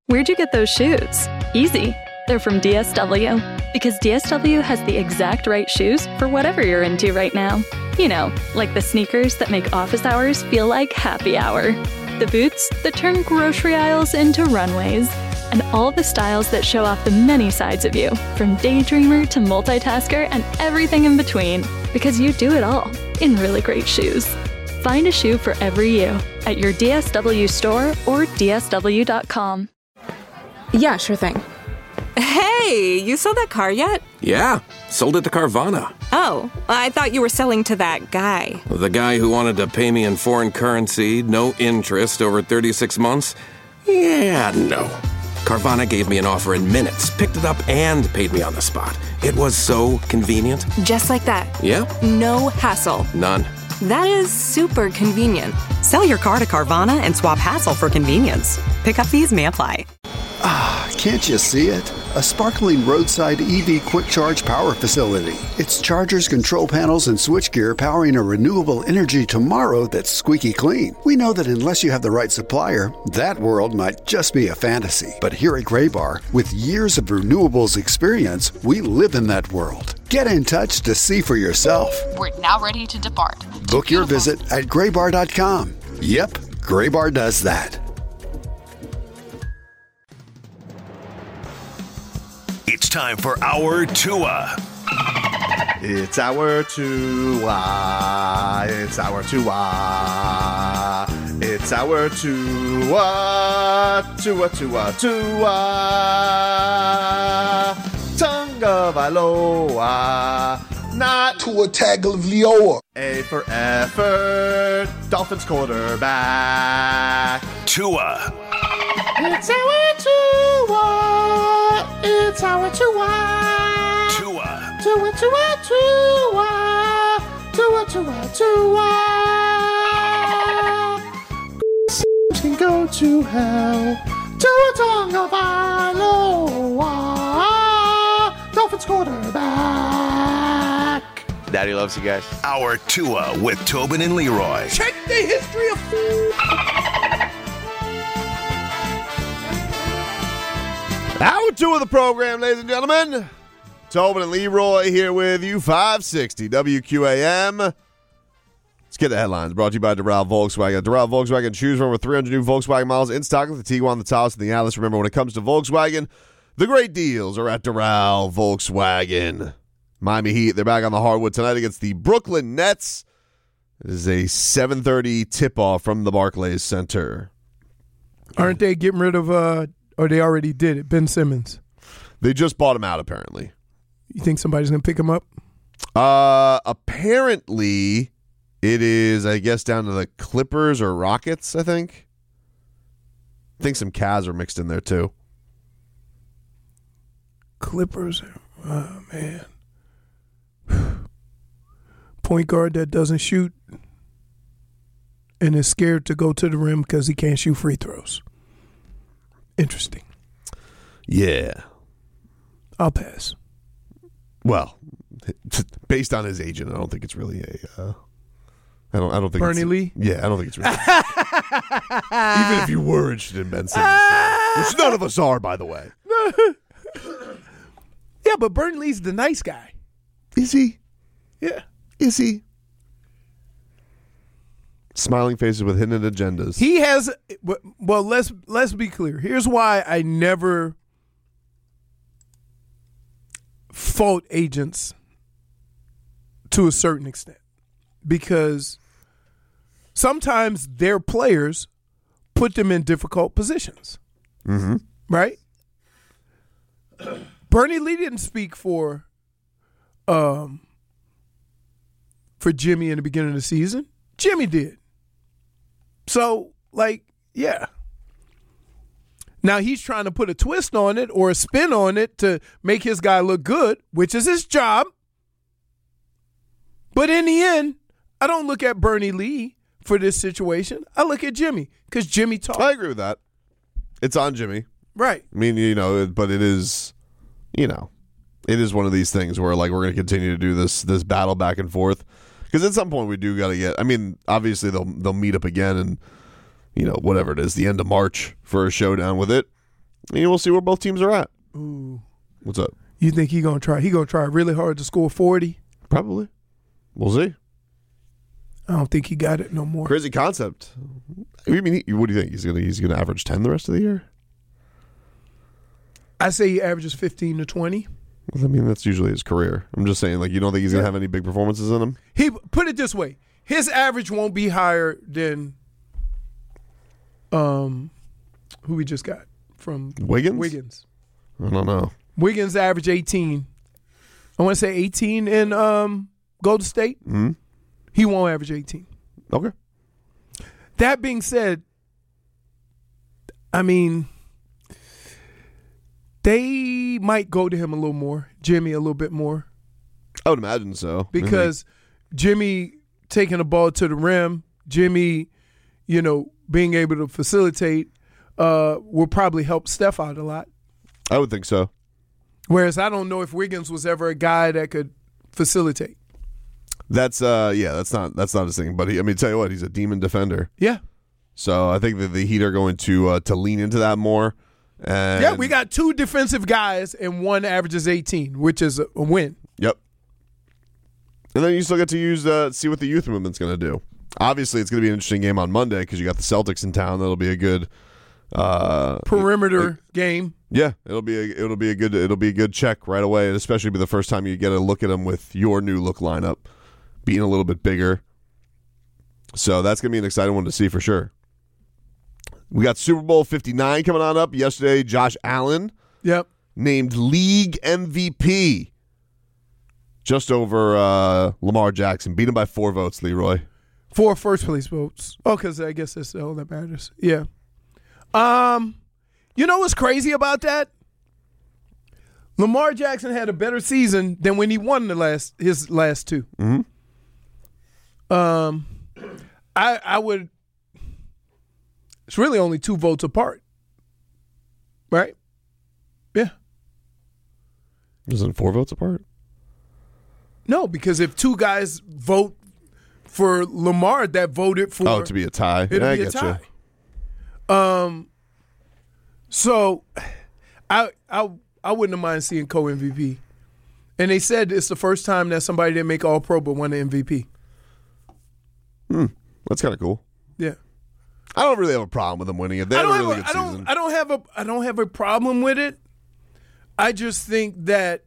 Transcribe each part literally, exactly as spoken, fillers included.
Where'd you get those shoes? Easy. They're from D S W. Because D S W has the exact right shoes for whatever you're into right now. You know, like the sneakers that make office hours feel like happy hour. The boots that turn grocery aisles into runways. And all the styles that show off the many sides of you, from daydreamer to multitasker and everything in between. Because you do it all in really great shoes. Find a shoe for every you at your D S W store or D S W dot com. Yeah, sure thing. Hey, you sold that car yet? Yeah, sold it to Carvana. Oh, I thought you were selling to that guy. The guy who wanted to pay me in foreign currency, no interest, over thirty-six months? Yeah, no. Carvana gave me an offer in minutes, picked it up, and paid me on the spot. It was so convenient. Just like that. Yeah? No hassle. None. That is super convenient. Sell your car to Carvana and swap hassle for convenience. Pickup fees may apply. Ah, can't you see it? A sparkling roadside E V quick charge power facility. It's chargers, control panels, and switchgear powering a renewable energy tomorrow that's squeaky clean. We know that unless you have the right supplier, that world might just be a fantasy. But here at Graybar, with years of renewables experience, we live in that world. Get in touch to see for yourself. We're now ready to depart. Book your visit at graybar dot com. Yep, Graybar does that. It's time for our Tua. It's our Tua. It's our Tua. It's our Tua. Tua, Tua, Tua. Tonga Vailoa. Not Tua Tagovailoa. A for effort. Dolphins quarterback. Tua. It's our Tua. It's our Tua. Tua. Tua, Tua, Tua. Tua, Tua, Tua. Seems can go to hell. Tua Tagovailoa. Dolphins quarterback. Daddy loves you guys. Our Tua with Tobin and Leroy. Check the history of food. Hour two of the program, ladies and gentlemen. Tobin and Leroy here with you, five sixty W Q A M. Let's get the headlines. Brought to you by Doral Volkswagen. Doral Volkswagen, choose from over three hundred new Volkswagen models in stock with the Tiguan, the Taos, and the Atlas. Remember, when it comes to Volkswagen, the great deals are at Doral Volkswagen. Miami Heat, they're back on the hardwood tonight against the Brooklyn Nets. It is a seven thirty tip-off from the Barclays Center. Aren't they getting rid of, uh, or they already did it, Ben Simmons? They just bought him out, apparently. You think somebody's going to pick him up? Uh, apparently, it is, I guess, down to the Clippers or Rockets, I think. I think some Cavs are mixed in there, too. Clippers? Oh, man. Point guard that doesn't shoot and is scared to go to the rim because he can't shoot free throws. Interesting. Yeah. I'll pass. Well, based on his agent, I don't think it's really a. Uh, I don't. I don't think Bernie it's, Lee. Yeah, I don't think it's really. Even if you were interested in Ben Simmons, which none of us are, by the way. Yeah, but Bernie Lee's the nice guy. Is he? Yeah. Is he? Smiling faces with hidden agendas. He has. Well, let's let's be clear. Here's why I never fault agents to a certain extent, because sometimes their players put them in difficult positions. Mm-hmm. Right? Bernie Lee didn't speak for um for Jimmy in the beginning of the season. Jimmy did. So, like, yeah. Now he's trying to put a twist on it or a spin on it to make his guy look good, which is his job. But in the end, I don't look at Bernie Lee for this situation. I look at Jimmy because Jimmy talked. I agree with that. It's on Jimmy. Right. I mean, you know, but it is, you know, it is one of these things where, like, we're going to continue to do this this battle back and forth. Because at some point we do got to get, I mean, obviously they'll they'll meet up again and, you know, whatever it is, the end of March for a showdown with it. And we'll see where both teams are at. Ooh. What's up? You think he gonna try? He gonna try really hard to score forty? Probably. We'll see. I don't think he got it no more. Crazy concept. I mean, he, what do you think? He's gonna he's gonna average ten the rest of the year? I say he averages fifteen to twenty. Well, I mean, that's usually his career. I'm just saying, like, you don't think he's gonna have any big performances in him? He put it this way: his average won't be higher than um, who we just got from Wiggins. Wiggins. I don't know. Wiggins average eighteen. I want to say eighteen in um, Golden State. Mm-hmm. He won't average eighteen. Okay. That being said, I mean, they might go to him a little more, Jimmy a little bit more. I would imagine so. Because Jimmy taking the ball to the rim, Jimmy, you know, being able to facilitate uh, will probably help Steph out a lot. I would think so. Whereas I don't know if Wiggins was ever a guy that could facilitate. That's uh yeah, that's not that's not his thing. But he, I mean, tell you what, he's a demon defender. Yeah. So I think that the Heat are going to uh, to lean into that more. And yeah, we got two defensive guys and one averages eighteen, which is a, a win. Yep. And then you still get to use uh, see what the youth movement's going to do. Obviously, it's going to be an interesting game on Monday because you got the Celtics in town. That'll be a good uh, perimeter it, game. Yeah, it'll be a, it'll be a good it'll be a good check right away, and especially be the first time you get a look at them with your new look lineup being a little bit bigger. So that's going to be an exciting one to see for sure. We got Super Bowl fifty-nine coming on up. Yesterday, Josh Allen yep. named league M V P just over uh, Lamar Jackson. Beat him by four votes, Leroy. Four first place votes. Oh, because I guess that's all that matters. Yeah. Um, you know what's crazy about that? Lamar Jackson had a better season than when he won the last his last two. Mm-hmm. Um, I I would. It's really only two votes apart, right? Yeah. Isn't it four votes apart? No, because if two guys vote for Lamar that voted for oh to be a tie, it'd yeah, be I a get tie. you. Um, so I I I wouldn't have mind seeing co-M V P, and they said it's the first time that somebody didn't make All Pro but won the M V P. Hmm, that's kind of cool. Yeah. I don't really have a problem with them winning it. They I had don't a really have good a, I don't, season. I don't have a I don't have a problem with it. I just think that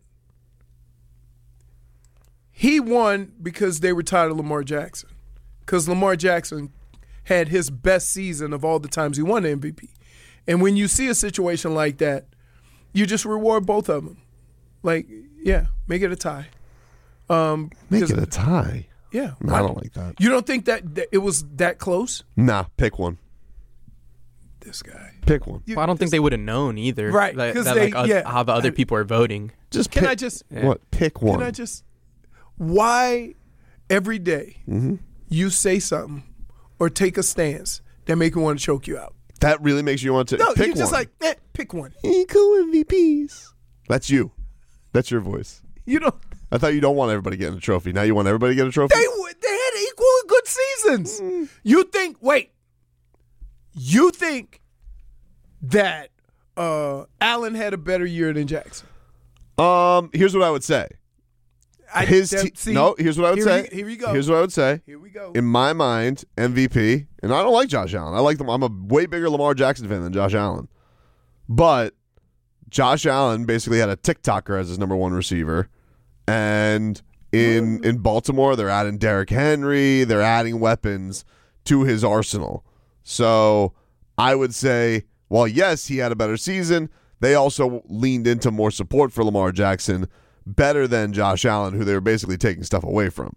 he won because they were tired of Lamar Jackson. Because Lamar Jackson had his best season of all the times he won the M V P. And when you see a situation like that, you just reward both of them. Like, yeah, make it a tie. Um, make it a tie. Yeah. No, I don't like that. You don't think that, that it was that close? Nah, pick one. This guy. Pick one. Well, I don't think they would have known either. Right, That, 'cause that, they- like, yeah. how the other people are voting. Just Can pick, I just Yeah. what? Pick one. Can I just why every day Mm-hmm. you say something or take a stance that make me want to choke you out? That really makes you want to No, pick you're just one. like, eh, pick one. Equal M V Ps. That's you. That's your voice. You know, I thought you don't want everybody getting a trophy. Now you want everybody to get a trophy? they w- they had equally good seasons. Mm. You think? Wait, you think that uh, Allen had a better year than Jackson? Um, here's what I would say. I, His that- te- see, no, here's what I would here say. We, here we go. Here's what I would say. Here we go. In my mind, M V P, and I don't like Josh Allen. I like them. I'm a way bigger Lamar Jackson fan than Josh Allen. But Josh Allen basically had a TikToker as his number one receiver. And in in Baltimore, they're adding Derrick Henry. They're adding weapons to his arsenal. So I would say, while yes, he had a better season, they also leaned into more support for Lamar Jackson better than Josh Allen, who they were basically taking stuff away from.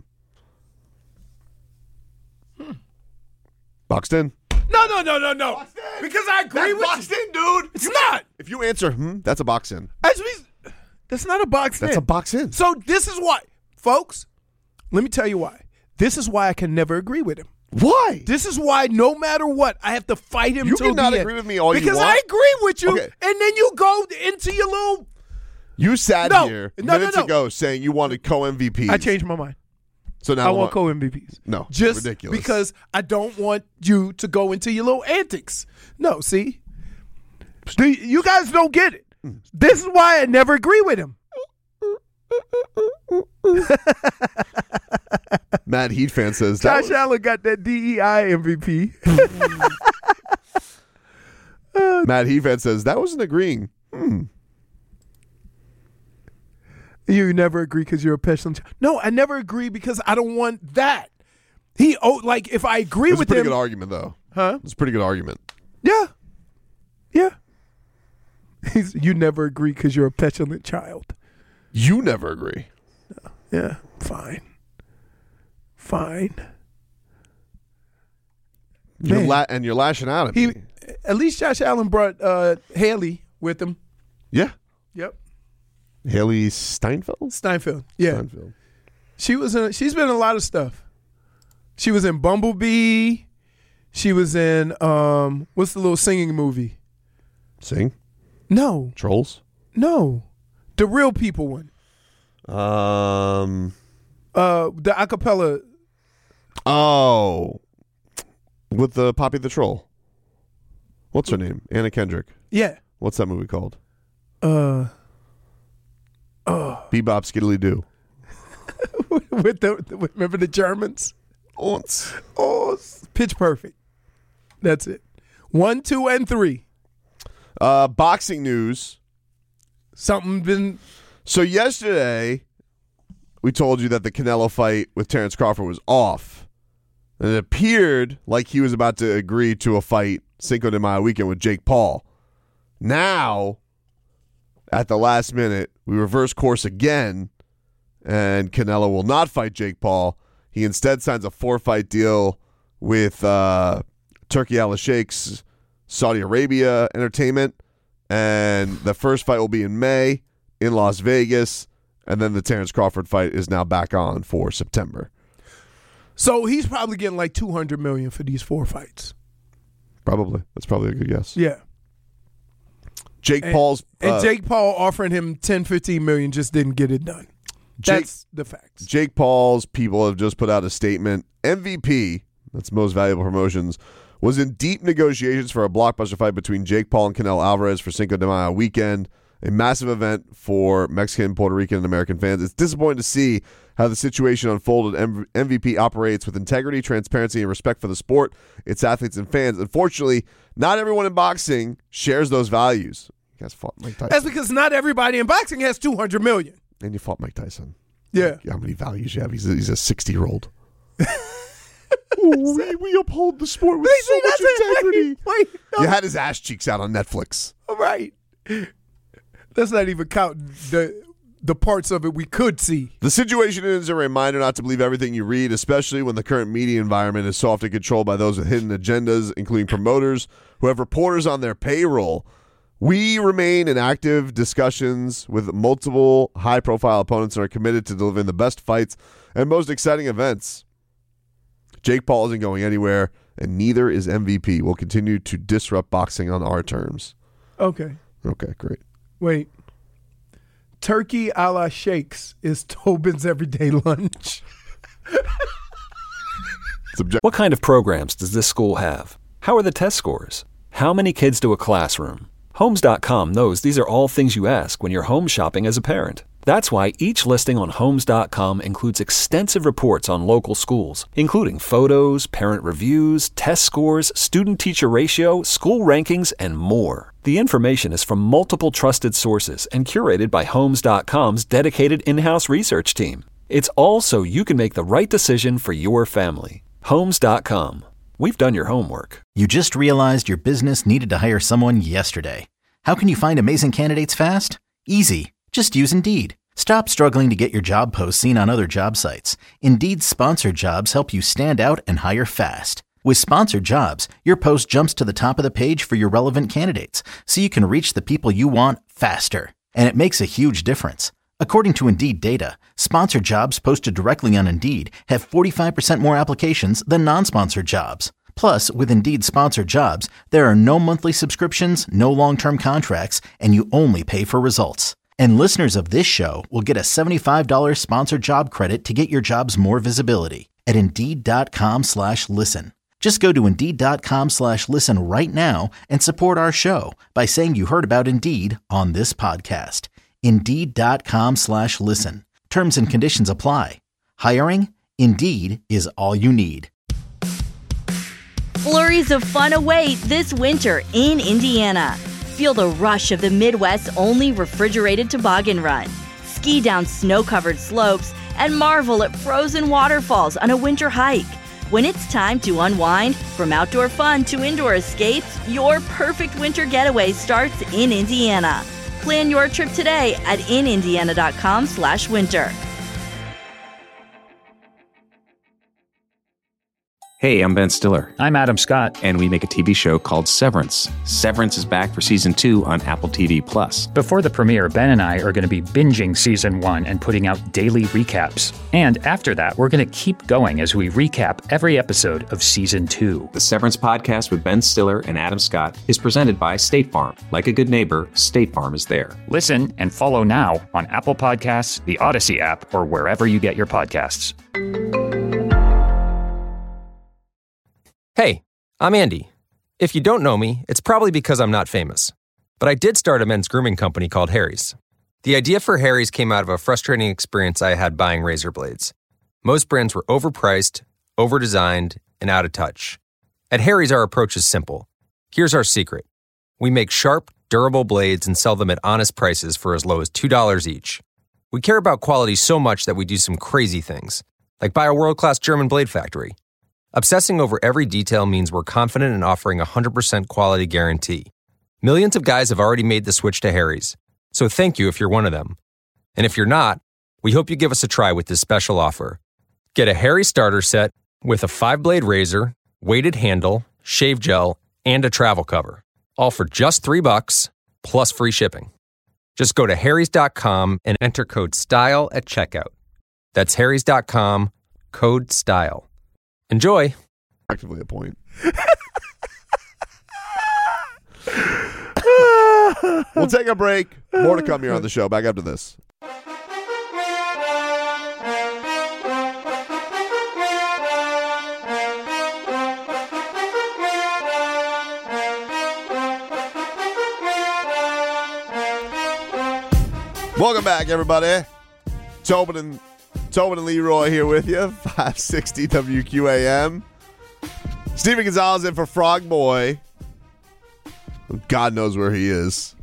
Hmm. Boxed in. No, no, no, no, no. Because I agree That's with boxed you. in, dude. It's not. If you answer, hmm, that's a box in. As we, that's not a box That's in. a box in. So this is why, folks, let me tell you why. This is why I can never agree with him. Why? This is why no matter what, I have to fight him You till cannot the agree end. with me all you because want. I agree with you, Okay. and then you go into your little. You sat No. here No, no, minutes no. ago saying you wanted co-M V Ps. I changed my mind. So now I I'm want like- co-M V Ps. No, Just ridiculous. because I don't want you to go into your little antics. No, see, Do you, you guys don't get it. This is why I never agree with him. Mad Heat fan says that Josh was- Allen got that D E I M V P. Mad Heat fan says that wasn't agreeing. Hmm. You never agree because you're a petulant child. No, I never agree because I don't want that. He oh, like if I agree It's a with pretty him, good argument though. Huh? It's a pretty good argument. Yeah, yeah. He's, you never agree because you're a petulant child. You never agree. Yeah, fine, fine. You're Man. la- and you're lashing out at He me. at least Josh Allen brought uh, Haley with him. Yeah. Yep. Haley Steinfeld? Steinfeld. Yeah. Steinfeld. She was in. She's been in a lot of stuff. She was in Bumblebee. She was in um, what's the little singing movie? Sing? No. Trolls? No. The Real People one. Um. Uh, the acapella. Oh. With the Poppy the Troll. What's her name? Anna Kendrick. Yeah. What's that movie called? Uh. Oh. Bebop Skiddly Doo. with the remember the Germans? Oh, oh, Pitch Perfect. That's it. One, two, and three. Uh, boxing news. Something been. So yesterday, we told you that the Canelo fight with Terrence Crawford was off. And it appeared like he was about to agree to a fight Cinco de Mayo weekend with Jake Paul. Now, at the last minute, we reverse course again, and Canelo will not fight Jake Paul. He instead signs a four-fight deal with uh, Turki Al Sheikh's Saudi Arabia Entertainment, and the first fight will be in May in Las Vegas, and then the Terrence Crawford fight is now back on for September. So he's probably getting like two hundred million dollars for these four fights. Probably. That's probably a good guess. Yeah. Jake and, Paul's uh, and Jake Paul offering him ten, fifteen million just didn't get it done. Jake, That's the facts. Jake Paul's people have just put out a statement. M V P, that's Most Valuable Promotions, was in deep negotiations for a blockbuster fight between Jake Paul and Canelo Alvarez for Cinco de Mayo weekend, a massive event for Mexican, Puerto Rican, and American fans. It's disappointing to see how the situation unfolded. M V P operates with integrity, transparency, and respect for the sport, its athletes, and fans. Unfortunately, not everyone in boxing shares those values. You guys fought Mike Tyson. That's because not everybody in boxing has two hundred million dollars. And you fought Mike Tyson. Yeah. How many values you have? He's a, he's a sixty-year-old. Ooh, we, we uphold the sport with Wait, so much it. integrity. Wait, wait, no. You had his ass cheeks out on Netflix. All right. Let's not even count the the parts of it we could see. The situation is a reminder not to believe everything you read, especially when the current media environment is so often controlled by those with hidden agendas, including promoters who have reporters on their payroll. We remain in active discussions with multiple high-profile opponents and are committed to delivering the best fights and most exciting events. Jake Paul isn't going anywhere, and neither is M V P. We'll continue to disrupt boxing on our terms. Okay. Okay, great. Wait. Turkey a la Sheikh's is Tobin's everyday lunch. What kind of programs does this school have? How are the test scores? How many kids to a classroom? Homes dot com knows these are all things you ask when you're home shopping as a parent. That's why each listing on Homes dot com includes extensive reports on local schools, including photos, parent reviews, test scores, student-teacher ratio, school rankings, and more. The information is from multiple trusted sources and curated by Homes dot com's dedicated in-house research team. It's all so you can make the right decision for your family. Homes dot com. We've done your homework. You just realized your business needed to hire someone yesterday. How can you find amazing candidates fast? Easy. Just use Indeed. Stop struggling to get your job posts seen on other job sites. Indeed's sponsored jobs help you stand out and hire fast. With sponsored jobs, your post jumps to the top of the page for your relevant candidates, so you can reach the people you want faster. And it makes a huge difference. According to Indeed data, sponsored jobs posted directly on Indeed have forty-five percent more applications than non-sponsored jobs. Plus, with Indeed sponsored jobs, there are no monthly subscriptions, no long-term contracts, and you only pay for results. And listeners of this show will get a seventy-five dollars sponsored job credit to get your jobs more visibility at Indeed.com slash listen. Just go to Indeed.com slash listen right now and support our show by saying you heard about Indeed on this podcast. Indeed.com slash listen. Terms and conditions apply. Hiring? Indeed is all you need. Flurries of fun await this winter in Indiana. Feel the rush of the Midwest's only refrigerated toboggan run. Ski down snow-covered slopes and marvel at frozen waterfalls on a winter hike. When it's time to unwind, from outdoor fun to indoor escapes, your perfect winter getaway starts in Indiana. Plan your trip today at inindiana.com slash winter. Hey, I'm Ben Stiller. I'm Adam Scott. And we make a T V show called Severance. Severance is back for season two on Apple T V Plus. Before the premiere, Ben and I are going to be binging season one and putting out daily recaps. And after that, we're going to keep going as we recap every episode of season two. The Severance podcast with Ben Stiller and Adam Scott is presented by State Farm. Like a good neighbor, State Farm is there. Listen and follow now on Apple Podcasts, the Odyssey app, or wherever you get your podcasts. Hey, I'm Andy. If you don't know me, it's probably because I'm not famous. But I did start a men's grooming company called Harry's. The idea for Harry's came out of a frustrating experience I had buying razor blades. Most brands were overpriced, overdesigned, and out of touch. At Harry's, our approach is simple. Here's our secret. We make sharp, durable blades and sell them at honest prices for as low as two dollars each. We care about quality so much that we do some crazy things, like buy a world-class German blade factory. Obsessing over every detail means we're confident in offering a one hundred percent quality guarantee. Millions of guys have already made the switch to Harry's, so thank you if you're one of them. And if you're not, we hope you give us a try with this special offer. Get a Harry starter set with a five-blade razor, weighted handle, shave gel, and a travel cover, all for just three bucks plus free shipping. Just go to harrys dot com and enter code STYLE at checkout. That's harrys dot com, code STYLE. Enjoy. Actively a point. We'll take a break. More to come here on the show. Back after this. Welcome back, everybody. Tobin and Tobin and Leroy here with you. five sixty W Q A M. Steven Gonzalez in for Frog Boy. God knows where he is.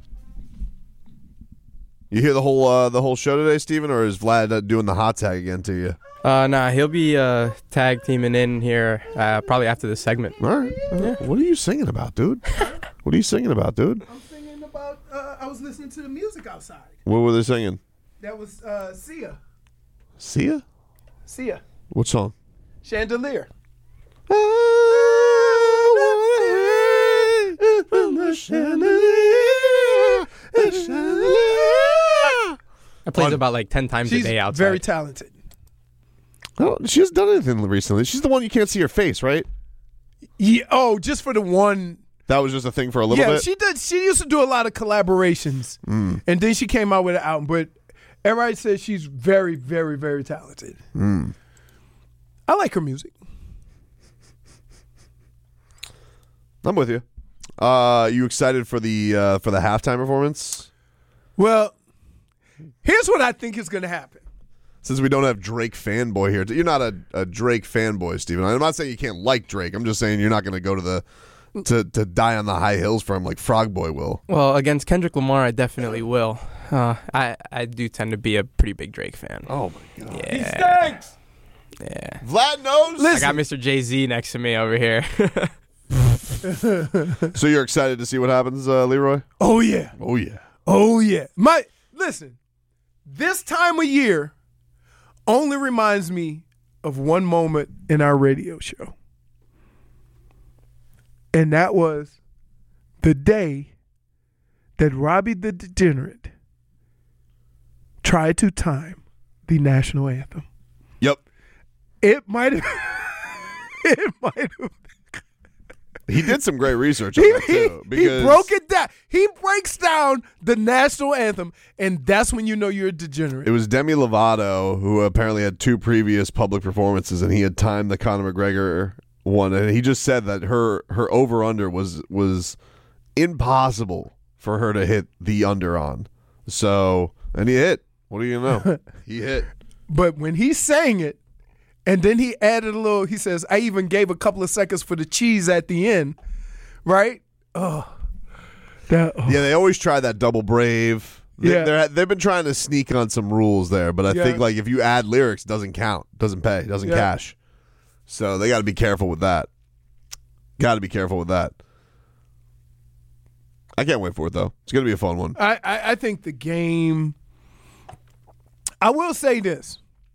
You hear the whole uh, the whole show today, Steven, or is Vlad uh, doing the hot tag again to you? Uh, nah, he'll be uh, tag teaming in here uh, probably after this segment. All right. Uh, yeah. What are you singing about, dude? What are you singing about, dude? I'm singing about, uh, I was listening to the music outside. What were they singing? That was uh, Sia. Sia? Sia. What song? Chandelier. I played it about like ten times She's a day outside. Very talented. Oh, she hasn't done anything recently. She's the one you can't see her face, right? Yeah. Oh, just for the one. That was just a thing for a little yeah, bit? Yeah, she did. She used to do a lot of collaborations. Mm. And then she came out with an album. But everybody says she's very, very, very talented. Mm. I like her music. I'm with you. Uh, you excited for the uh, for the halftime performance? Well, here's what I think is going to happen. Since we don't have Drake fanboy here, you're not a, a Drake fanboy, Steven. I'm not saying you can't like Drake. I'm just saying you're not going to go to the to to die on the high hills for him like Frog Boy will. Well, against Kendrick Lamar, I definitely will. Uh, I I do tend to be a pretty big Drake fan. Oh my god, yeah. He stinks. Yeah, Vlad knows. Listen. I got Mister Jay-Z next to me over here. So you're excited to see what happens, uh, Leroy? Oh yeah, oh yeah, oh yeah. My listen, this time of year only reminds me of one moment in our radio show, and that was the day that Robbie the Degenerate tried to time the national anthem. Yep, it might have. It might have. He did some great research on he, that too. Because he broke it down. He breaks down the national anthem, and that's when you know you're a degenerate. It was Demi Lovato, who apparently had two previous public performances, and he had timed the Conor McGregor one, and he just said that her her over under was was impossible for her to hit the under on. So, and he hit. What do you know? He hit. But when he sang it, and then he added a little, he says, I even gave a couple of seconds for the cheese at the end, right? Oh. That, oh. Yeah, they always try that double brave. They, Yeah. they're, they've been trying to sneak on some rules there, but I Yeah. think like if you add lyrics, it doesn't count, doesn't pay, doesn't Yeah. cash. So they got to be careful with that. Got to be careful with that. I can't wait for it though. It's gonna be a fun one. I, I, I think the game, I will say this.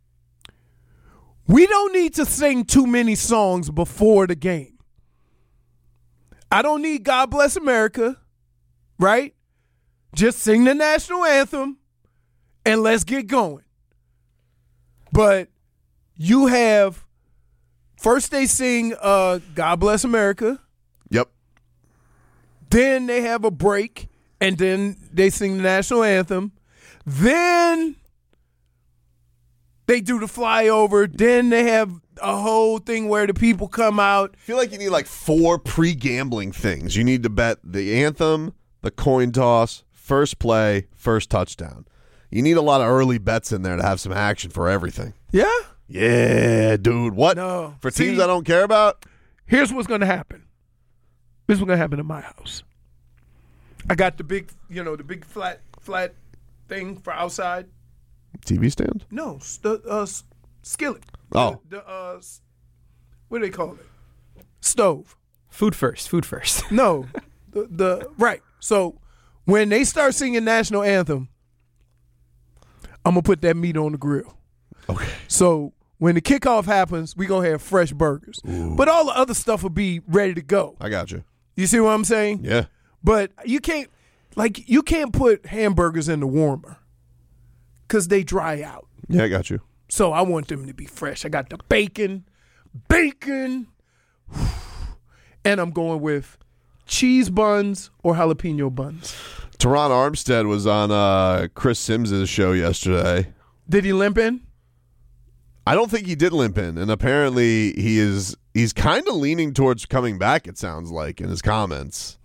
We don't need to sing too many songs before the game. I don't need God Bless America, right? Just sing the national anthem and let's get going. But you have, first they sing uh, God Bless America. Yep. Then they have a break, and then they sing the national anthem. Then they do the flyover. Then they have a whole thing where the people come out. I feel like you need like four pre-gambling things. You need to bet the anthem, the coin toss, first play, first touchdown. You need a lot of early bets in there to have some action for everything. Yeah? Yeah, dude. What? No. For teams See, I don't care about? Here's what's going to happen. This is what's going to happen in my house. I got the big, you know, the big flat flat thing for outside. T V stand? No, st- uh, s- skillet. Oh. The, the uh, s- what do they call it? Stove. Food first. Food first. No, the, the right. So when they start singing national anthem, I'm gonna put that meat on the grill. Okay. So when the kickoff happens, we gonna have fresh burgers, Ooh. but all the other stuff will be ready to go. I got you. You see what I'm saying? Yeah. But you can't, like, you can't put hamburgers in the warmer because they dry out. Yeah, I got you. So I want them to be fresh. I got the bacon, bacon, and I'm going with cheese buns or jalapeno buns. Teron Armstead was on uh, Chris Sims' show yesterday. Did he limp in? I don't think he did limp in, and apparently he is he's kind of leaning towards coming back, it sounds like, in his comments.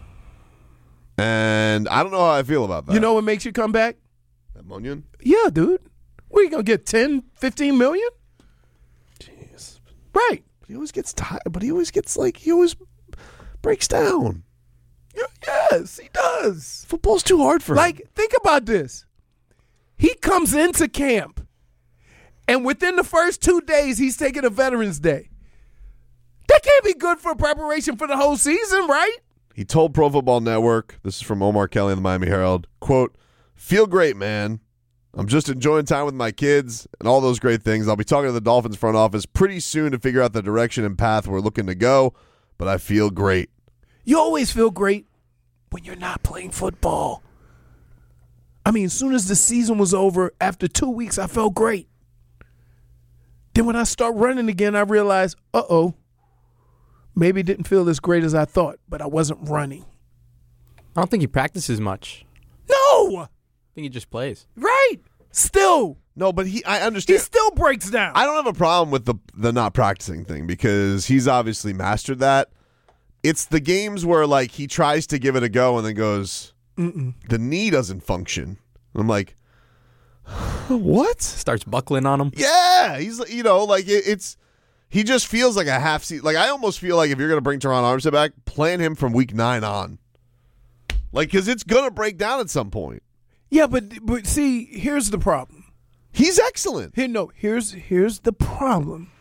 And I don't know how I feel about that. You know what makes you come back? That Munyon? Yeah, dude. What, are you going to get ten, fifteen million? Jeez. Right. But he always gets tired, but he always gets, like, he always breaks down. Yes, he does. Football's too hard for him. Like, think about this. He comes into camp, and within the first two days, he's taking a Veterans Day. That can't be good for preparation for the whole season, right? He told Pro Football Network, this is from Omar Kelly in the Miami Herald, quote, "Feel great, man. I'm just enjoying time with my kids and all those great things. I'll be talking to the Dolphins front office pretty soon to figure out the direction and path we're looking to go, but I feel great." You always feel great when you're not playing football. I mean, as soon as the season was over, after two weeks, I felt great. Then when I start running again, I realized, uh-oh, maybe it didn't feel as great as I thought, but I wasn't running. I don't think he practices much. No! I think he just plays. Right. Still. No, but he I understand. He still breaks down. I don't have a problem with the the not practicing thing because he's obviously mastered that. It's the games where like he tries to give it a go and then goes, Mm-mm. the knee doesn't function. I'm like, what? Starts buckling on him. Yeah, he's you know like it, it's he just feels like a half season. Like I almost feel like if you're gonna bring Teron Armstead back, plan him from week nine on. Like because it's gonna break down at some point. Yeah, but but see, here's the problem. He's excellent. Here, no, here's here's the problem.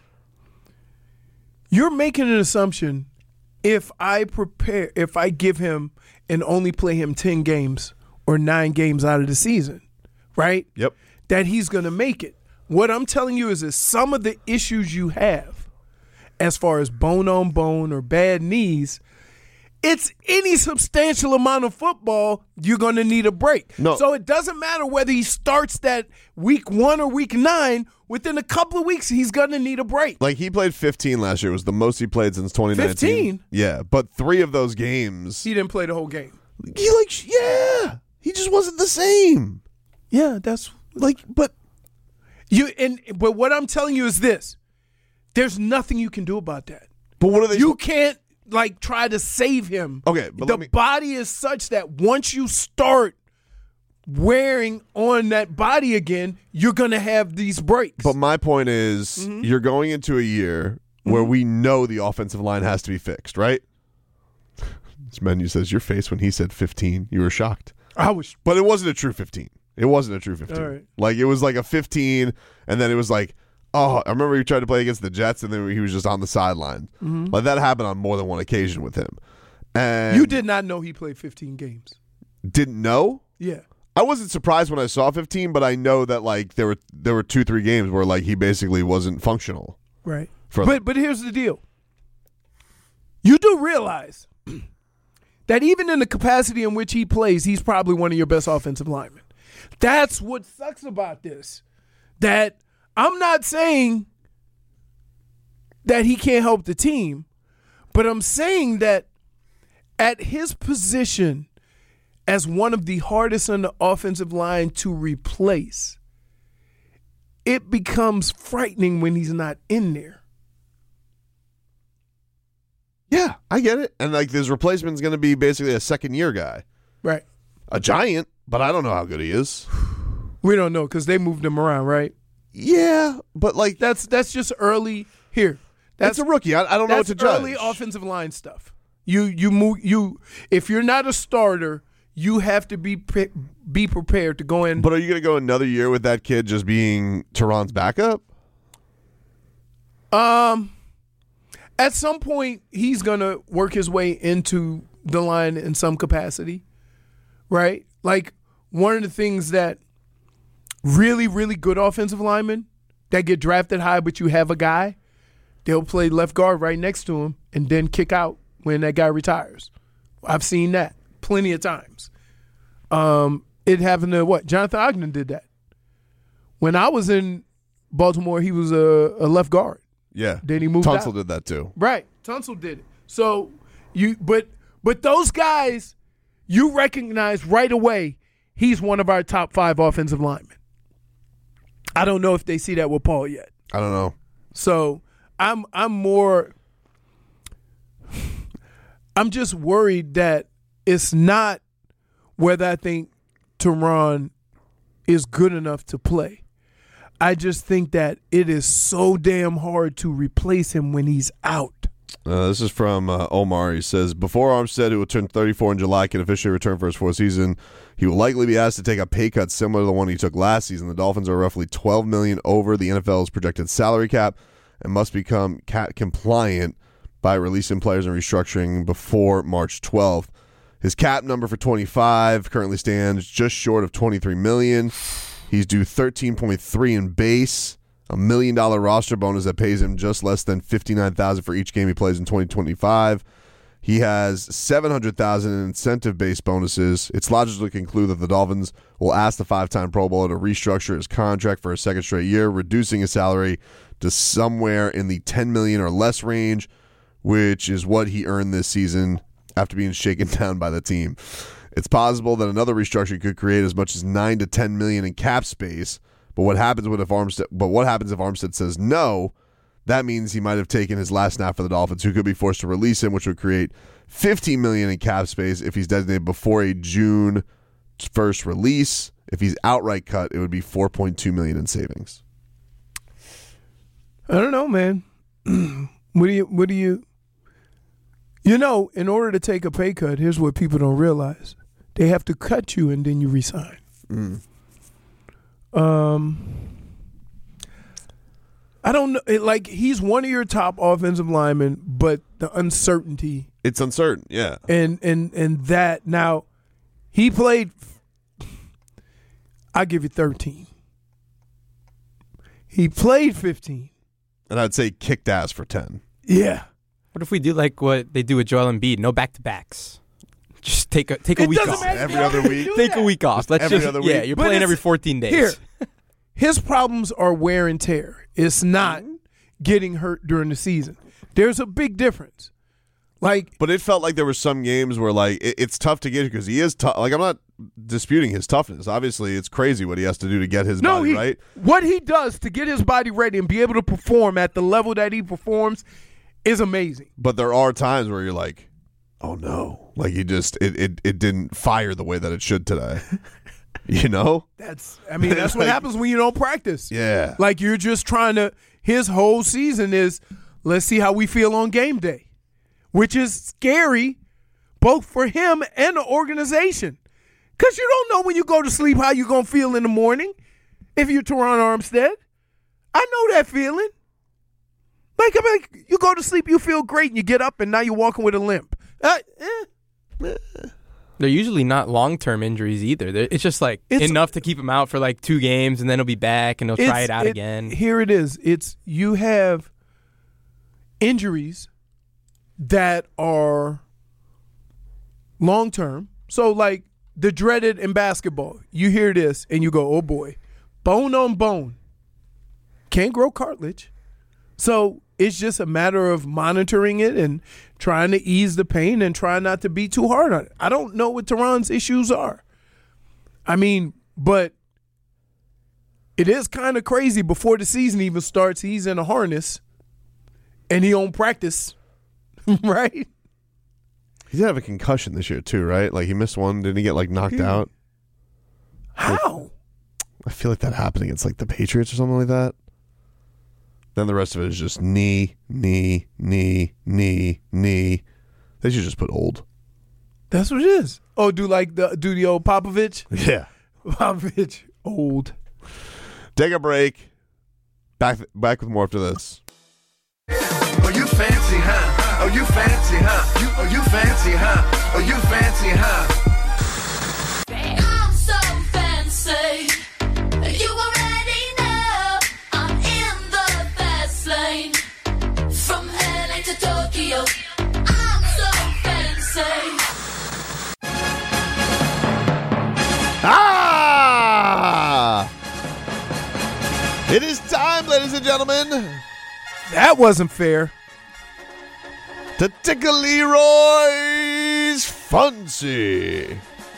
You're making an assumption. If I prepare, if I give him and only play him ten games or nine games out of the season, right? Yep. That he's going to make it. What I'm telling you is that some of the issues you have, as far as bone on bone or bad knees, it's any substantial amount of football, you're going to need a break. No. So it doesn't matter whether he starts that week one or week nine. Within a couple of weeks, he's going to need a break. Like he played fifteen last year. It was the most he played since twenty nineteen. fifteen? Yeah, but three of those games. He didn't play the whole game. He like yeah, he just wasn't the same. Yeah, that's like but you and but what I'm telling you is this. There's nothing you can do about that. But what are they? You can't like try to save him. Okay, but the let me, body is such that once you start wearing on that body again, you're gonna have these breaks. But my point is, mm-hmm. you're going into a year where mm-hmm. we know the offensive line has to be fixed, right? This menu says your face when he said fifteen, you were shocked. I was, but it wasn't a true fifteen. It wasn't a true fifteen. All right. Like it was like a fifteen, and then it was like, oh, I remember he tried to play against the Jets, and then he was just on the sideline. Mm-hmm. Like that happened on more than one occasion with him. And you did not know he played fifteen games. Didn't know? Yeah. I wasn't surprised when I saw fifteen, but I know that like there were there were two three games where like he basically wasn't functional. Right. For but but here's the deal. You do realize that even in the capacity in which he plays, he's probably one of your best offensive linemen. That's what sucks about this. That I'm not saying that he can't help the team, but I'm saying that at his position as one of the hardest on the offensive line to replace, it becomes frightening when he's not in there. Yeah, I get it. And like his replacement's going to be basically a second year guy. Right. A giant, but I don't know how good he is. We don't know because they moved him around, right? Yeah, but like that's that's just early here. That's a rookie. I, I don't know what to judge. Early offensive line stuff. You you move you if you're not a starter, you have to be pre- be prepared to go in. But are you going to go another year with that kid just being Teron's backup? Um, at some point he's going to work his way into the line in some capacity, right? Like one of the things that really, really good offensive linemen that get drafted high, but you have a guy, they'll play left guard right next to him and then kick out when that guy retires. I've seen that plenty of times. Um, it happened to what? Jonathan Ogden did that. When I was in Baltimore, he was a, a left guard. Yeah. Then he moved Tunsil out. did that too. Right. Tunsil did it. So you but but those guys, you recognize right away he's one of our top five offensive linemen. I don't know if they see that with Paul yet. I don't know. So I'm I'm more I'm just worried that it's not whether I think Teron is good enough to play. I just think that it is so damn hard to replace him when he's out. Uh, this is from uh, Omar. He says, before Armstead, who will turn thirty-four in July, can officially return for his fourth season, he will likely be asked to take a pay cut similar to the one he took last season. The Dolphins are roughly twelve million dollars over the N F L's projected salary cap and must become cap compliant by releasing players and restructuring before March twelfth. His cap number for twenty-five currently stands just short of twenty-three million dollars. He's due thirteen point three in base, a million dollar roster bonus that pays him just less than fifty-nine thousand dollars for each game he plays in twenty twenty-five. He has seven hundred thousand dollars in incentive-based bonuses. It's logical to conclude that the Dolphins will ask the five-time Pro Bowler to restructure his contract for a second straight year, reducing his salary to somewhere in the ten million dollars or less range, which is what he earned this season after being shaken down by the team. It's possible that another restructuring could create as much as nine to ten million in cap space. But what happens when if Armstead? But what happens if Armstead says no? That means he might have taken his last snap for the Dolphins, who could be forced to release him, which would create fifteen million in cap space if he's designated before a June first release. If he's outright cut, it would be four point two million in savings. I don't know, man. What do you? What do you? You know, in order to take a pay cut, here's what people don't realize: they have to cut you and then you resign. Mm. Um, I don't know. It, like he's one of your top offensive linemen, but the uncertainty. It's uncertain, yeah. And and and that now, he played. I'll give you thirteen. He played fifteen. And I'd say kicked ass for ten. Yeah. What if we do like what they do with Joel Embiid? No back to backs. Just take a take a It week doesn't off. matter. Every other week. Take a week off. Just Let's every just other yeah. week? You're But playing it's- every fourteen days. Here, his problems are wear and tear. It's not getting hurt during the season. There's a big difference. Like, but it felt like there were some games where like it, it's tough to get because he is tough. Like I'm not disputing his toughness. Obviously, it's crazy what he has to do to get his no, body he, right. what he does to get his body ready and be able to perform at the level that he performs is amazing. But there are times where you're like, oh no, like you just it it, it didn't fire the way that it should today. You know? That's I mean, that's what like, happens when you don't practice. Yeah. Like you're just trying to his whole season is let's see how we feel on game day, which is scary both for him and the organization. Because you don't know when you go to sleep how you're going to feel in the morning if you're Teron Armstead. I know that feeling. Like, I mean, you go to sleep, you feel great, and you get up, and now you're walking with a limp. Uh, eh, eh. They're usually not long-term injuries either. They're, it's just like It's- enough to keep him out for like two games, and then he'll be back, and he'll try It's- it out it- again. Here it is. It's you have injuries that are long-term. So, like, the dreaded in basketball, you hear this, and you go, oh, boy, bone on bone. Can't grow cartilage. So it's just a matter of monitoring it and trying to ease the pain and trying not to be too hard on it. I don't know what Teron's issues are. I mean, but it is kind of crazy. Before the season even starts, he's in a harness and he don't practice, right? He did have a concussion this year too, right? Like he missed one. Didn't he get like knocked Yeah. out? How? I feel like that happened against like the Patriots or something like that. Then the rest of it is just knee, knee, knee, knee, knee. They should just put old. That's what it is. Oh, do like the do the old Popovich? Yeah. Popovich, old. Take a break. Back back with more after this. Oh, you fancy, huh? Oh, you fancy, huh? You, oh, you fancy, huh? Oh, you fancy, huh? I'm so fancy. You already know I'm in the fast lane. From L A to Tokyo, I'm so fancy. Ah! It is time, ladies and gentlemen. That wasn't fair. To tickle Leroy's fancy.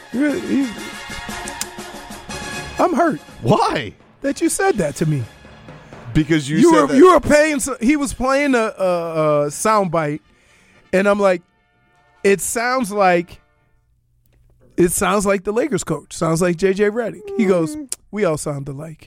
I'm hurt. Why? That you said that to me. Because you, You said were that. you were playing. so- He was playing a, a, a sound bite, and I'm like, it sounds like, it sounds like the Lakers coach. Sounds like J J Redick. He goes, we all sound alike.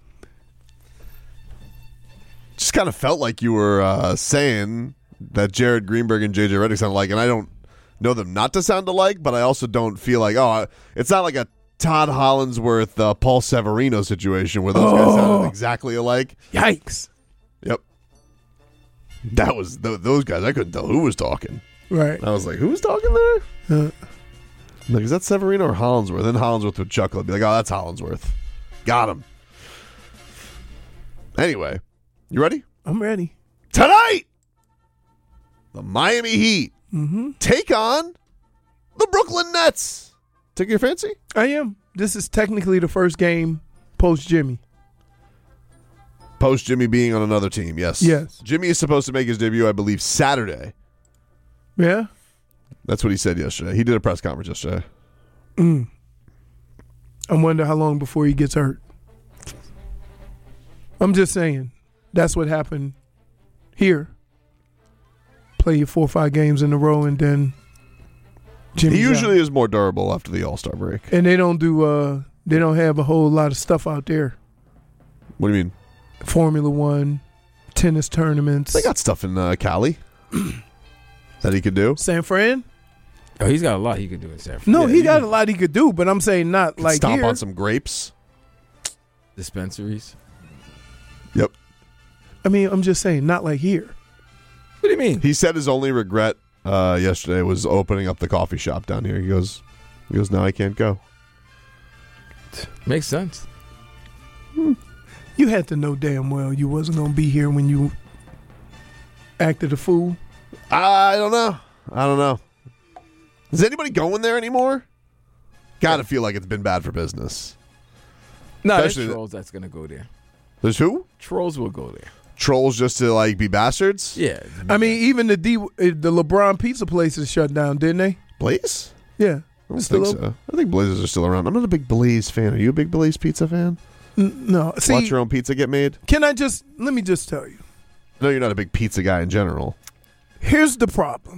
Just kind of felt like you were uh, saying that Jared Greenberg and J J Redick sound alike, and I don't know them not to sound alike, but I also don't feel like, oh, I- it's not like a Todd Hollandsworth, uh, Paul Severino situation where those guys Oh. sounded exactly alike. Yikes! Yep. That was th- those guys. I couldn't tell who was talking. Right. I was like, who's talking there? Uh, Like, is that Severino or Hollandsworth? Then Hollandsworth would chuckle and be like, oh, that's Hollandsworth. Got him. Anyway, you ready? I'm ready. Tonight, the Miami Heat Mm-hmm. take on the Brooklyn Nets. Take your fancy? I am. This is technically the first game post Jimmy. Post Jimmy being on another team, yes. Yes. Jimmy is supposed to make his debut, I believe, Saturday. Yeah. That's what he said yesterday. He did a press conference yesterday. Mm. I wonder how long before he gets hurt. I'm just saying. That's what happened here. Play your four or five games in a row and then Jimmy's He usually out. is more durable after the All-Star break. And they don't do uh they don't have a whole lot of stuff out there. What do you mean? Formula One, tennis tournaments. They got stuff in uh, Cali that he could do. San Fran? Oh, he's got a lot he could do in San Fran. No, Yeah, he got a lot he could do, but I'm saying not like Stomp here. on some grapes. dispensaries. Yep. I mean, I'm just saying not like here. What do you mean? He said his only regret uh, yesterday was opening up the coffee shop down here. He goes, he goes, now I can't go. Makes sense. You had to know damn well you wasn't going to be here when you acted a fool. I don't know. I don't know. Is anybody going there anymore? Gotta feel like it's been bad for business. No, there's Especially- trolls that's gonna go there. There's who? Trolls will go there. Trolls just to like be bastards? Yeah. I mean, even the D, uh, the LeBron pizza places shut down, didn't they? Blaze? Yeah. I don't It's think still so. I think Blazers are still around. I'm not a big Blaze fan. Are you a big Blaze pizza fan? N- no. See, Watch your own pizza get made? can I just, let me just tell you. No, you're not a big pizza guy in general. Here's the problem.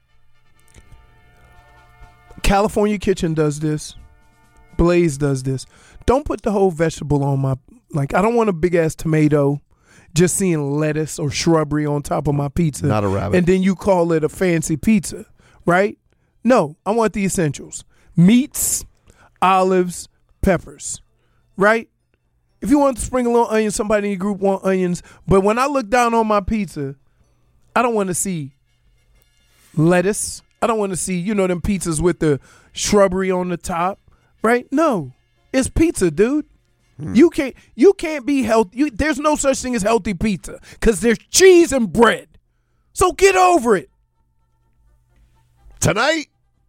California Kitchen does this. Blaze does this. Don't put the whole vegetable on my, like, I don't want a big-ass tomato just seeing lettuce or shrubbery on top of my pizza. Not a rabbit. And then you call it a fancy pizza, right? No, I want the essentials. Meats, olives, peppers, right? If you want to sprinkle on onions, somebody in your group want onions. But when I look down on my pizza, I don't want to see lettuce. I don't want to see, you know, them pizzas with the shrubbery on the top, right? No, it's pizza, dude. Hmm. You can't you can't be healthy. You, there's no such thing as healthy pizza because there's cheese and bread. So get over it. Tonight,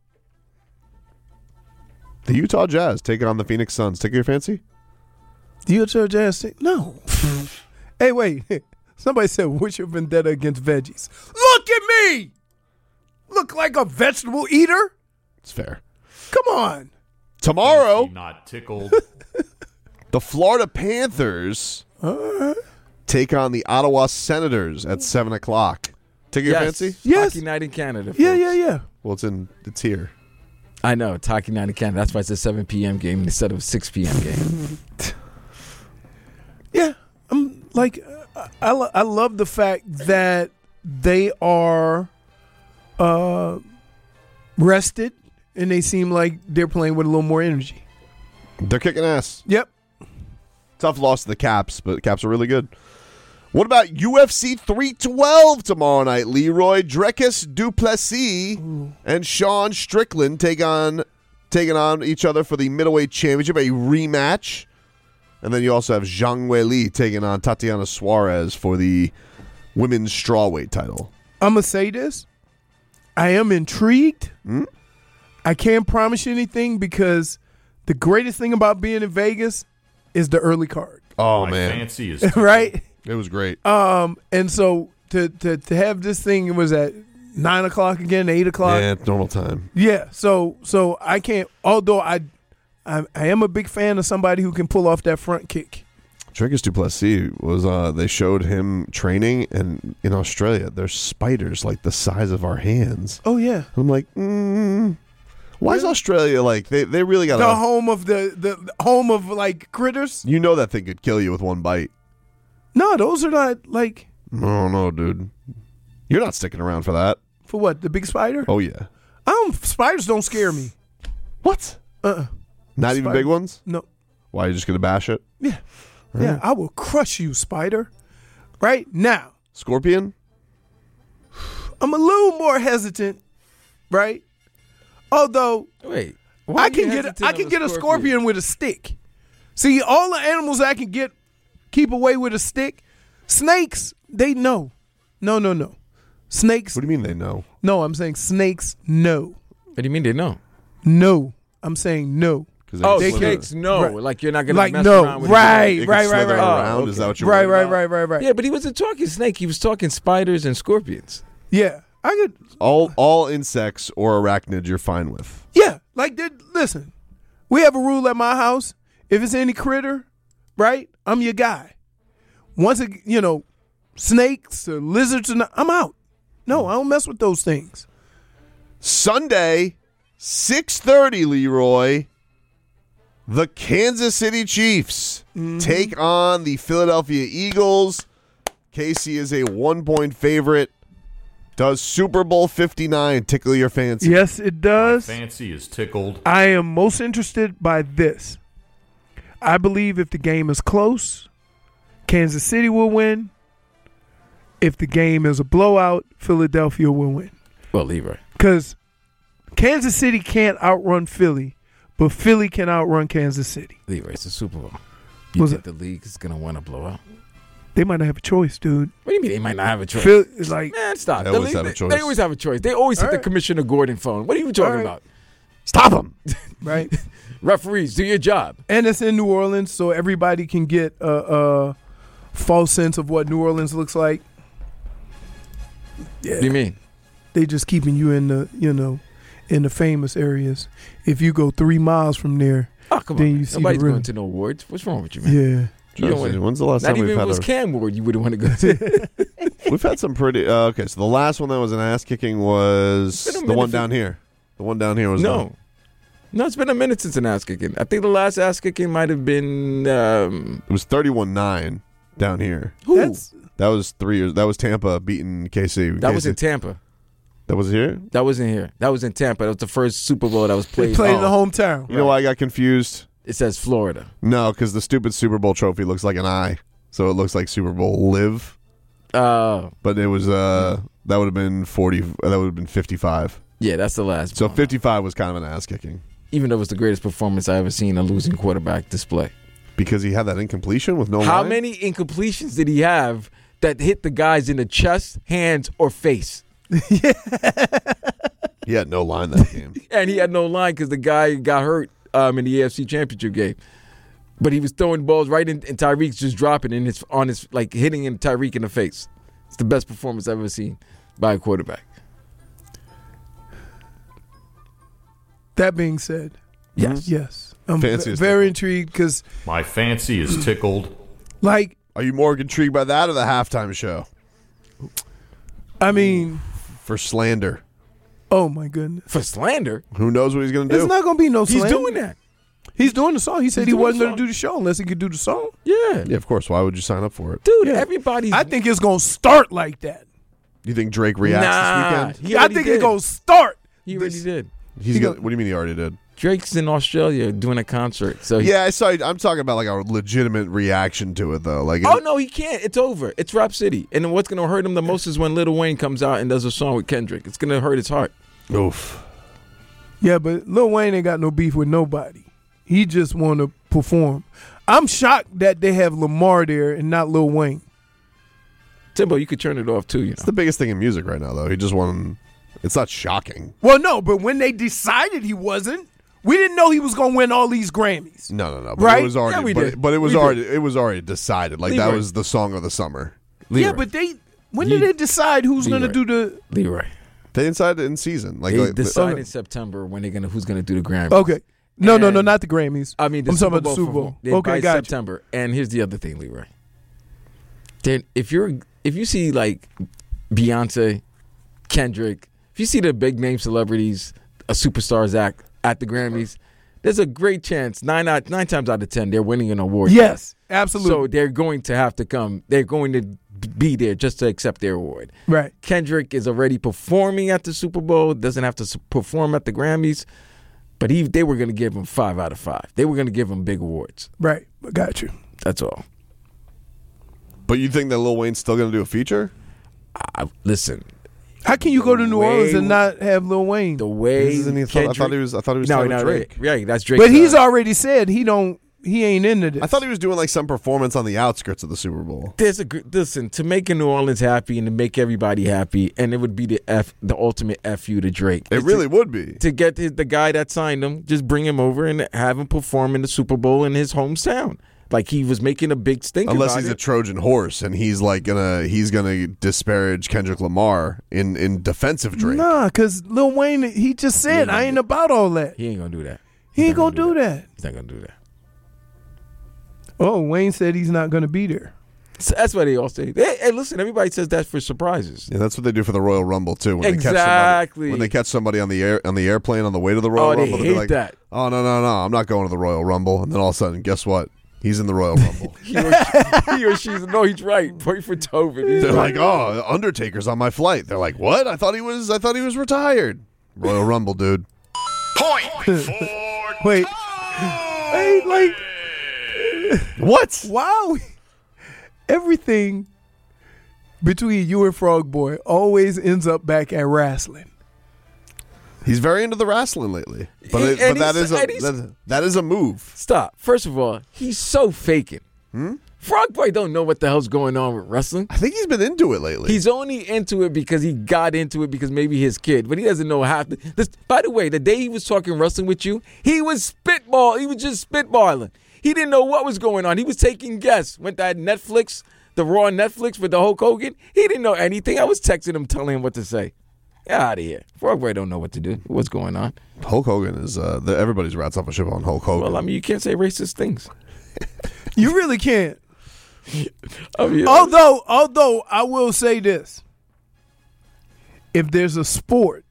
the Utah Jazz taking on the Phoenix Suns. Take your fancy? The Utah Jazz? No. Hey, wait. Somebody said, "What's your vendetta against veggies?" Look at me. Look like a vegetable eater? It's fair. Come on. Tomorrow, not tickled. The Florida Panthers uh, take on the Ottawa Senators at seven o'clock. Take your yes. fancy? Yes. Hockey night in Canada. Yeah, folks. yeah, yeah. Well, it's in. It's here. I know. It's hockey night in Canada. That's why it's a seven p.m. game instead of a six p.m. game. Yeah. I'm like, I, I, I love the fact that they are uh, rested and they seem like they're playing with a little more energy. They're kicking ass. Yep. Tough loss to the Caps, but the Caps are really good. What about U F C three twelve tomorrow night? Leroy Dricus Duplessis Ooh. and Sean Strickland take on taking on each other for the middleweight championship, a rematch. And then you also have Zhang Weili taking on Tatiana Suarez for the women's strawweight title. I'm going to say this. I am intrigued. Hmm? I can't promise you anything because the greatest thing about being in Vegas is the early card. Oh, My man. fancy is right? It was great. Um, and so to, to to have this thing, it was at nine o'clock again, eight o'clock. Yeah, it's normal time. Yeah. So so I can't. Although I, I I am a big fan of somebody who can pull off that front kick. Dricus Duplessis was. Uh, they showed him training, and in Australia, there's spiders like the size of our hands. Oh yeah. I'm like, mm, why is Australia like they? They really got the home of the, the the home of like critters. You know that thing could kill you with one bite. No, those are not like. No, no, dude. You're not sticking around for that. For what? The big spider? Oh yeah. Um, spiders don't scare me. What? Uh-uh. Not Spider. even big ones? No. Why, you just gonna bash it? Yeah. All yeah, right. I will crush you, spider. Right now. Scorpion? I'm a little more hesitant, right? Although Wait. I can get I can get a scorpion with a stick. See, all the animals I can get keep away with a stick. Snakes, they know. No, no, no. Snakes. What do you mean they know? No, I'm saying snakes, no. What do you mean they know? No. I'm saying no. Oh, they snakes, can, no. Right. Like you're not going to like mess no. around with right, it. right, right, right, around. right. Is that what you're right, worried right, about? right, right, right. Yeah, but he wasn't talking snake. He was talking spiders and scorpions. Yeah. I could. All all insects or arachnids you're fine with. Yeah. Like, listen, we have a rule at my house. If it's any critter, right, I'm your guy. Once, it, you know, snakes or lizards, and I'm out. No, I don't mess with those things. Sunday, six thirty, Leroy. The Kansas City Chiefs mm-hmm. take on the Philadelphia Eagles. K C is a one-point favorite. Does Super Bowl fifty-nine tickle your fancy? Yes, it does. My fancy is tickled. I am most interested by this. I believe if the game is close, Kansas City will win. If the game is a blowout, Philadelphia will win. Well, Leroy. Because Kansas City can't outrun Philly, but Philly can outrun Kansas City. Leroy, it's a Super Bowl. You Was think it? the league is going to win a blowout? They might not have a choice, dude. What do you mean they might not have a choice? Phil, it's like, Man, stop. They The always league- have a choice. They always have a choice. They always hit All the right. Commissioner Gordon phone. What are you talking All right. about? Stop them. right? Referees, do your job. And it's in New Orleans, so everybody can get a, a false sense of what New Orleans looks like. Yeah. What do you mean? They just keeping you in the, you know, in the famous areas. If you go three miles from there, Oh, come then on. you Man. see Nobody's the real. going to no awards. What's wrong with you, man? Yeah. You don't wanna, When's the last not time even we've if had it was a- Cam Ward, you wouldn't want to go to. We've had some pretty. Uh, okay, so the last one that was an ass kicking was It's been a the minute one for- down here. The one down here was No. not- No, it's been a minute since an ass kicking. I think the last ass kicking might have been. Um, It was thirty-one nine down here. Who? That's, That was three years. That was Tampa beating K C. that was in Tampa. That was here. That wasn't here. That was in Tampa. That was the first Super Bowl that was they played. played in the Oh. hometown. You know why I got confused? It says Florida. No, because the stupid Super Bowl trophy looks like an eye, so it looks like Super Bowl live. Uh, But it was uh that would have been forty. That would have been fifty-five. yeah, that's the last. So one. fifty-five was kind of an ass kicking Even though it was the greatest performance I ever seen a losing quarterback display. because he had that incompletion with no. How line? many incompletions did he have that hit the guys in the chest, hands, or face? He had no line that game. And he had no line because the guy got hurt um, in the A F C Championship game. But he was throwing balls right in, and Tyreek's just dropping in his on his like hitting him Tyreek in the face. It's the best performance I've ever seen by a quarterback. That being said, Yes. yes, I'm Fancy v- as very intrigued because, My fancy is tickled. like, Are you more intrigued by that or the halftime show I mean, for slander? oh my goodness, For slander, Who knows what he's going to do? it's not gonna be no. he's slander. doing that. He's doing the song. He said He's he doing wasn't the going to song. do the show unless he could do the song. Yeah. Yeah, of course. Why would you sign up for it? Dude, Yeah. everybody's. I think it's going to start like that. You think Drake reacts Nah, this weekend? he I already think did. it's going to start. He already did. He's he gonna, go- what do you mean he already did? Drake's in Australia doing a concert. So he, Yeah, I saw. I'm talking about like a legitimate reaction to it though. Like, Oh no, he can't. It's over. It's Rap City. And then what's gonna hurt him the most is when Lil Wayne comes out and does a song with Kendrick. It's gonna hurt his heart. oof. Yeah, but Lil Wayne ain't got no beef with nobody. He just want to perform. I'm shocked that they have Lamar there and not Lil Wayne. Timbo, you could turn it off too. You It's know. the biggest thing in music right now though. He just won. It's not shocking. Well, no, but when they decided he wasn't, we didn't know he was going to win all these Grammys. No, no, no. But Right? It was already. Yeah, we but, did. but it was We already. It was already decided. Like that Leroy. was the song of the summer. Leroy. Yeah, but they when You- did they decide who's going to Leroy. do the? Leroy. They decided in season. Like, They like decide okay. in September when they're gonna who's gonna do the Grammys. Okay, no, no, no, And- not the Grammys. I mean, the I'm Super talking about the Bowl Super for- Bowl. they- Okay, by got September. And here's the other thing, Leroy. Then if you're if you see like Beyonce, Kendrick, if you see the big name celebrities, a superstars act at the Grammys, there's a great chance nine out nine times out of ten they're winning an award. you. Yes, absolutely. So they're going to have to come. They're going to be there just to accept their award. right. Kendrick is already performing at the Super Bowl. Doesn't have to s- perform at the Grammys. But he, they were going to give him five out of five. They were going to give him big awards. Right. Got you. That's all. But you think that Lil Wayne's still going to do a feature? I, listen, How can you go to New way- Orleans and not have Lil Wayne? the way Isn't he- I thought- I thought Kendrick- he was- I thought he was no, signed with no, Drake. Right, right, that's Drake. But he's already said he don't. He ain't into this. I thought he was doing like some performance on the outskirts of the Super Bowl. There's a gr- listen to make New Orleans happy and to make everybody happy, and it would be the f the ultimate f you to Drake. It It's really to, would be. to get his, the guy that signed him, just bring him over and have him perform in the Super Bowl in his hometown. Like he was making a big stink. Unless about he's it. a Trojan horse and he's like gonna he's gonna disparage Kendrick Lamar in in defense of Drake. Nah, because Lil Wayne, he just said, ain't I ain't about all that. He ain't gonna do that. He ain't going to do that. He's not gonna do that. Oh, Wayne said he's not going to be there. So that's why they all say. Hey, hey, listen, everybody says that for surprises. Yeah, that's what they do for the Royal Rumble too. When they catch Exactly. somebody, when they catch somebody on the air on the airplane on the way to the Royal Oh, they Rumble, they're hate like, that. "Oh no, no, no! I'm not going to the Royal Rumble." And then all of a sudden, guess what? He's in the Royal Rumble. he, or she, he or she's no, he's right. Pray for Tobin. He's They're right. like, "Oh, Undertaker's on my flight." They're like, "What? I thought he was. I thought he was retired." Royal Rumble, dude. Point Wait. Hey, like, What? wow. Everything between you and Frog Boy always ends up back at wrestling. He's very into the wrestling lately, but it, And but that he's- is a and he's- that, that is a move. Stop. First of all, he's so faking. Hmm? Frog Boy don't know what the hell's going on with wrestling. I think he's been into it lately. He's only into it because he got into it because maybe his kid, but he doesn't know how to. This, by the way, the day he was talking wrestling with you, he was spitball. He was just spitballing. He didn't know what was going on. He was taking guess. Went to that Netflix, the Raw Netflix with the Hulk Hogan. He didn't know anything. I was texting him, telling him what to say. Get out of here. Frog Boy don't know what to do. What's going on? Hulk Hogan is uh, the, everybody's rats off a ship on Hulk Hogan. Well, I mean, you can't say racist things. You really can't. I mean, although, although I will say this: if there's a sport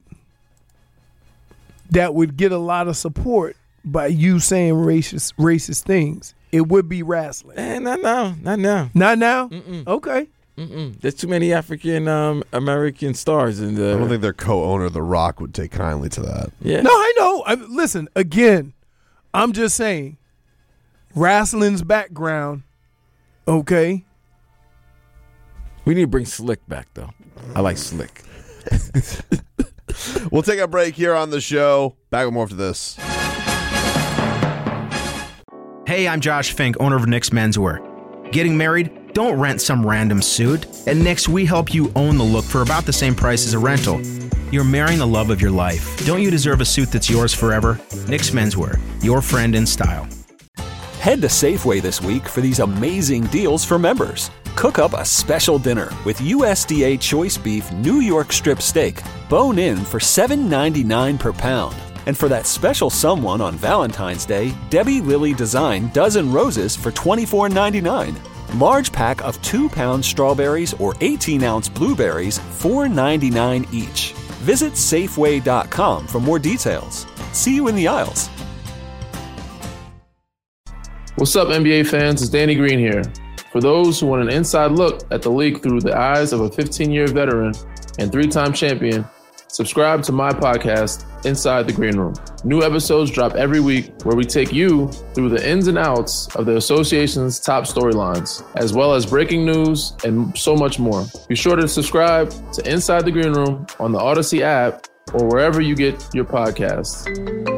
that would get a lot of support by you saying racist racist things, it would be wrestling. Eh, not now, not now, not now. Mm-mm. Okay. Mm-mm. There's too many African um, American stars in the. I don't think their co-owner, The Rock, would take kindly to that. Yeah. No, I know. I, listen, again, I'm just saying, wrestling's background. Okay. We need to bring Slick back, though. I like Slick. We'll take a break here on the show. Back with more after this. Hey, I'm Josh Fink, owner of Nick's Menswear. Getting married? Don't rent some random suit. At Nick's, we help you own the look for about the same price as a rental. You're marrying the love of your life. Don't you deserve a suit that's yours forever? Nick's Menswear, your friend in style. Head to Safeway this week for these amazing deals for members. Cook up a special dinner with U S D A Choice Beef New York Strip Steak, bone in for seven ninety-nine per pound. And for that special someone on Valentine's Day, Debbie Lilly Design Dozen Roses for twenty-four ninety-nine. Large pack of two pound strawberries or eighteen ounce blueberries, four ninety-nine each. Visit Safeway dot com for more details. See you in the aisles. What's up, N B A fans? It's Danny Green here. For those who want an inside look at the league through the eyes of a fifteen-year veteran and three-time champion, subscribe to my podcast, Inside the Green Room. New episodes drop every week where we take you through the ins and outs of the association's top storylines, as well as breaking news and so much more. Be sure to subscribe to Inside the Green Room on the Odyssey app or wherever you get your podcasts.